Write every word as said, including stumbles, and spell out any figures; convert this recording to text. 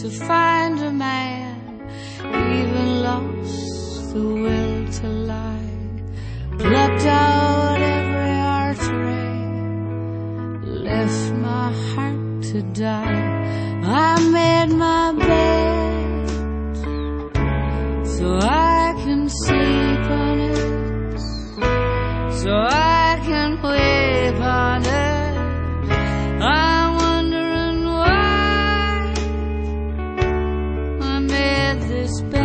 to find a man, even lost the will to lie, plucked out every artery, left my heart to die. I made my bed so I can sleep on it, so I can wave on it. I'm wondering why I made this bed.